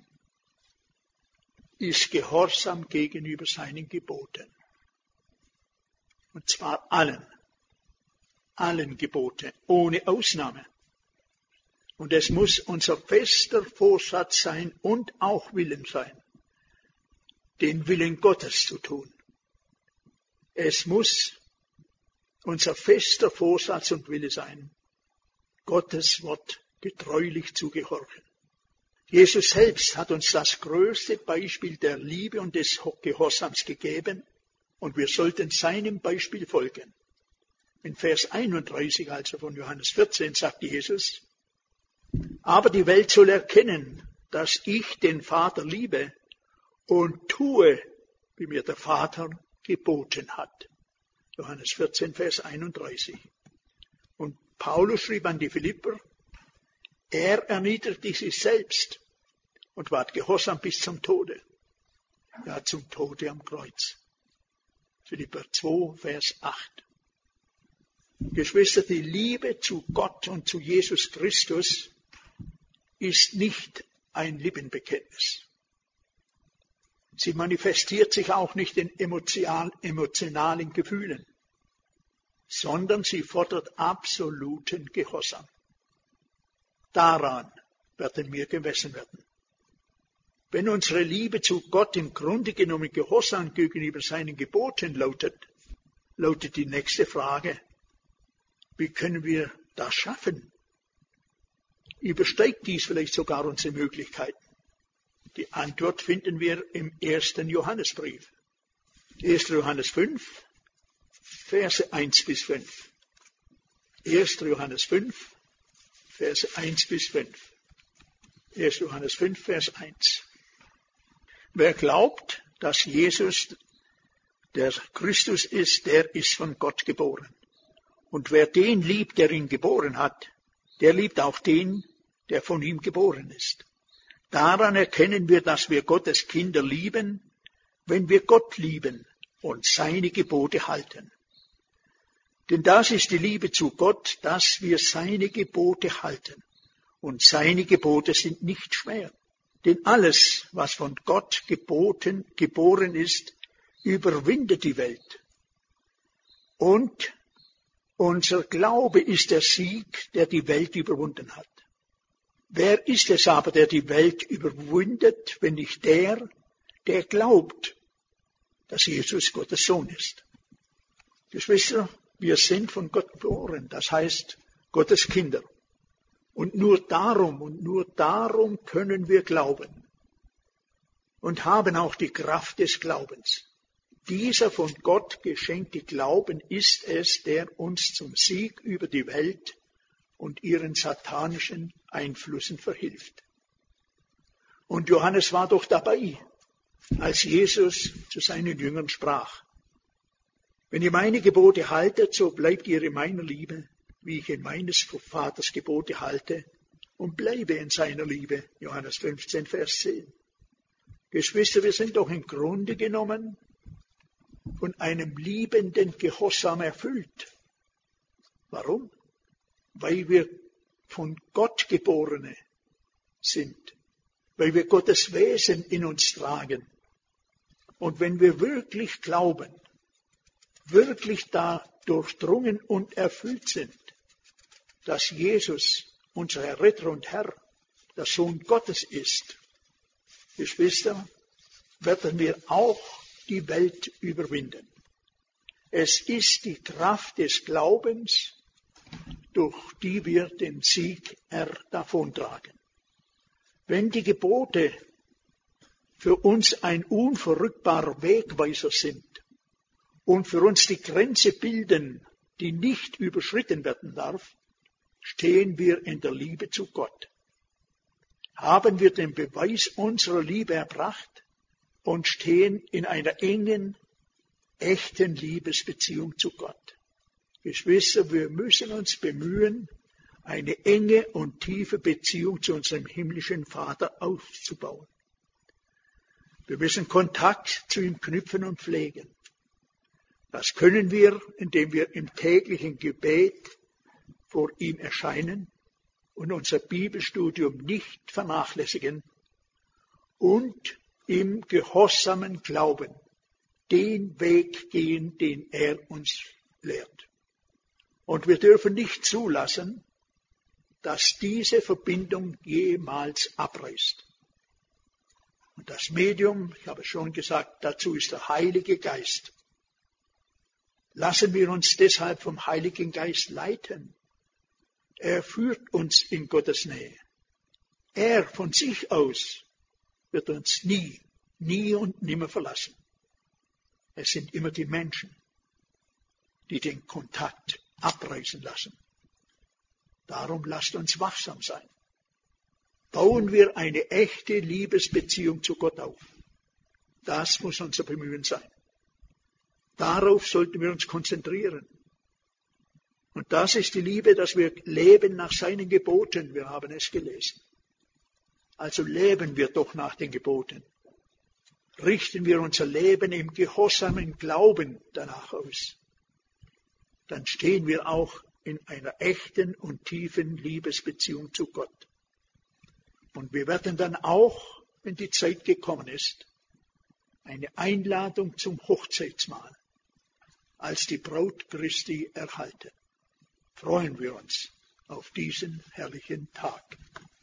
A: ist Gehorsam gegenüber seinen Geboten. Und zwar allen, allen Geboten, ohne Ausnahme. Und es muss unser fester Vorsatz sein und auch Willen sein, den Willen Gottes zu tun. Es muss unser fester Vorsatz und Wille sein, Gottes Wort getreulich zu gehorchen. Jesus selbst hat uns das größte Beispiel der Liebe und des Gehorsams gegeben, und wir sollten seinem Beispiel folgen. In Vers einunddreißig, also von Johannes vierzehn, sagt Jesus, Aber die Welt soll erkennen, dass ich den Vater liebe und tue, wie mir der Vater geboten hat. Johannes vierzehn, Vers einunddreißig. Und Paulus schrieb an die Philipper, er erniedrigte sich selbst und ward gehorsam bis zum Tode. Ja, zum Tode am Kreuz. Philipper zwei, Vers acht. Geschwister, die Liebe zu Gott und zu Jesus Christus ist nicht ein Lippenbekenntnis. Sie manifestiert sich auch nicht in emotionalen Gefühlen, sondern sie fordert absoluten Gehorsam. Daran werden wir gemessen werden. Wenn unsere Liebe zu Gott im Grunde genommen Gehorsam gegenüber seinen Geboten lautet, lautet die nächste Frage, wie können wir das schaffen? Übersteigt dies vielleicht sogar unsere Möglichkeiten? Die Antwort finden wir im ersten Johannesbrief. erster Johannes fünf, Verse eins bis fünf. erster Johannes fünf, Verse eins bis fünf. erster Johannes fünf, Vers eins. Wer glaubt, dass Jesus der Christus ist, der ist von Gott geboren. Und wer den liebt, der ihn geboren hat, der liebt auch den, der von ihm geboren ist. Daran erkennen wir, dass wir Gottes Kinder lieben, wenn wir Gott lieben und seine Gebote halten. Denn das ist die Liebe zu Gott, dass wir seine Gebote halten. Und seine Gebote sind nicht schwer. Denn alles, was von Gott geboten, geboren ist, überwindet die Welt. Und unser Glaube ist der Sieg, der die Welt überwunden hat. Wer ist es aber, der die Welt überwindet, wenn nicht der, der glaubt, dass Jesus Gottes Sohn ist? Geschwister, wir sind von Gott geboren, das heißt Gottes Kinder. Und nur darum und nur darum können wir glauben und haben auch die Kraft des Glaubens. Dieser von Gott geschenkte Glauben ist es, der uns zum Sieg über die Welt und ihren satanischen Einflüssen verhilft. Und Johannes war doch dabei, als Jesus zu seinen Jüngern sprach. Wenn ihr meine Gebote haltet, so bleibt ihr in meiner Liebe, wie ich in meines Vaters Gebote halte und bleibe in seiner Liebe. Johannes fünfzehn, Vers zehn. Geschwister, wir sind doch im Grunde genommen von einem liebenden Gehorsam erfüllt. Warum? Weil wir von Gott Geborene sind, weil wir Gottes Wesen in uns tragen. Und wenn wir wirklich glauben, wirklich da durchdrungen und erfüllt sind, dass Jesus, unser Retter und Herr, der Sohn Gottes ist, Geschwister, werden wir auch die Welt überwinden. Es ist die Kraft des Glaubens, durch die wir den Sieg davontragen. Wenn die Gebote für uns ein unverrückbarer Wegweiser sind und für uns die Grenze bilden, die nicht überschritten werden darf, stehen wir in der Liebe zu Gott. Haben wir den Beweis unserer Liebe erbracht und stehen in einer engen, echten Liebesbeziehung zu Gott. Geschwister, wir müssen uns bemühen, eine enge und tiefe Beziehung zu unserem himmlischen Vater aufzubauen. Wir müssen Kontakt zu ihm knüpfen und pflegen. Das können wir, indem wir im täglichen Gebet vor ihm erscheinen und unser Bibelstudium nicht vernachlässigen und im gehorsamen Glauben den Weg gehen, den er uns lehrt. Und wir dürfen nicht zulassen, dass diese Verbindung jemals abreißt. Und das Medium, ich habe schon gesagt, dazu ist der Heilige Geist. Lassen wir uns deshalb vom Heiligen Geist leiten. Er führt uns in Gottes Nähe. Er von sich aus wird uns nie, nie und nimmer verlassen. Es sind immer die Menschen, die den Kontakt abreißen lassen. Darum lasst uns wachsam sein. bauen wir eine echte Liebesbeziehung zu Gott auf. Das muss unser Bemühen sein. Darauf sollten wir uns konzentrieren. Und das ist die Liebe, dass wir leben nach seinen Geboten. Wir haben es gelesen. Also leben wir doch nach den Geboten. Richten wir unser Leben im gehorsamen Glauben danach aus. Dann stehen wir auch in einer echten und tiefen Liebesbeziehung zu Gott. Und wir werden dann auch, wenn die Zeit gekommen ist, eine Einladung zum Hochzeitsmahl als die Braut Christi erhalten. Freuen wir uns auf diesen herrlichen Tag.